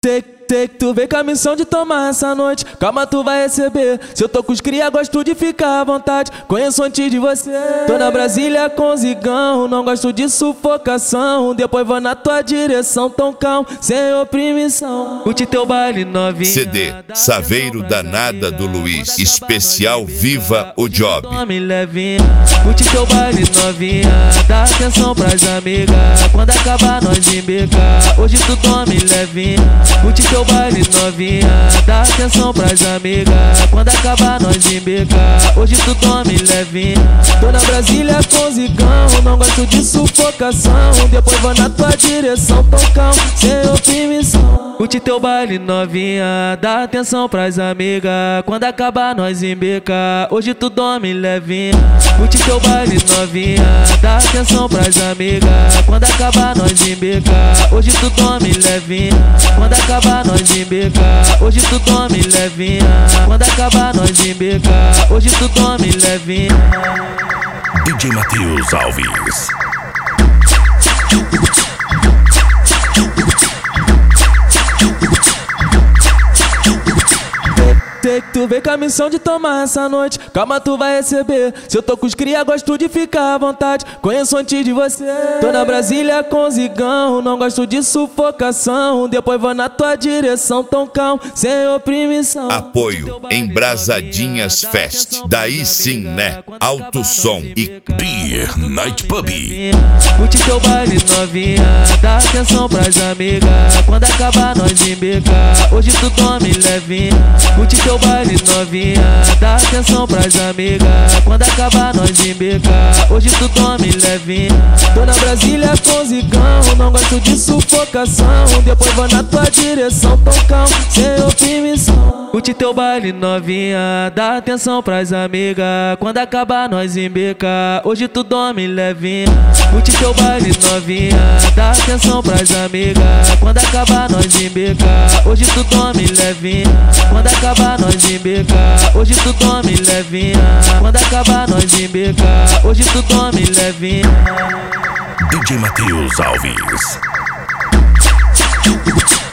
Tu vem com a missão de tomar essa noite. Calma, tu vai receber. Se eu tô com os cria, gosto de ficar à vontade. Conheço antes de você. Tô na Brasília com zigão, não gosto de sufocação. Depois vou na tua direção, tão calmo, sem oprimição. Curte teu baile novinha. CD Saveiro Danada do Luiz. Especial Viva o Job. Tome levinha. Curte teu baile novinha. Dá atenção pras amigas. Quando acabar nós embeca. Hoje tu tome levinha. Curte teu baile novinha, dá atenção pras amigas. Quando acabar nós embeca. Hoje tu tome levinha. Tô na Brasília com zigão, não gosto de sufocação. Depois vou na tua direção, tão calmo, sem oprimição. Curte teu baile novinha, dá atenção pras amigas. Quando acabar nós embeca. Hoje tu dorme levinha. Curte teu baile novinha, dá atenção pras amigas. Quando acabar nós embeca. Hoje tu dorme levinha. Quando acabar nós embeca. Hoje tu dorme levinha. Quando acabar nós embeca. Hoje tu dorme levinha. DJ Matheus Alves. Tu vem com a missão de tomar essa noite. Calma, tu vai receber. Se eu tô com os cria, gosto de ficar à vontade. Conheço antes de você. Tô na Brasília com zigão, não gosto de sufocação. Depois vou na tua direção, tão calmo, sem oprimição. Apoio Embrasadinhas Fest. Daí sim, né? Alto Som e Beer Night Pub. Curte teu baile novinha, dá atenção pras amigas. Quando acabar nós embeca. Hoje tu dorme levinha. Curte teu baile novinha, dá atenção pras amigas. Quando acabar nós embeca. Hoje tu dorme levinha. Tô na Brasília com zigão, não gosto de sufocação. Depois vou na tua direção, tão calmo, sem oprimição. Curte teu baile novinha, dá atenção pras amigas. Quando acabar nós embeca. Hoje tu dorme levinha. Curte teu baile novinha, dá atenção pras amigas. Quando acabar nós embeca. Hoje tu dorme levinha. Quando acabar nós embeca. Hoje tu dorme levinha. Quando acabar nós embeca. Hoje tu dorme levinha. DJ Matheus Alves.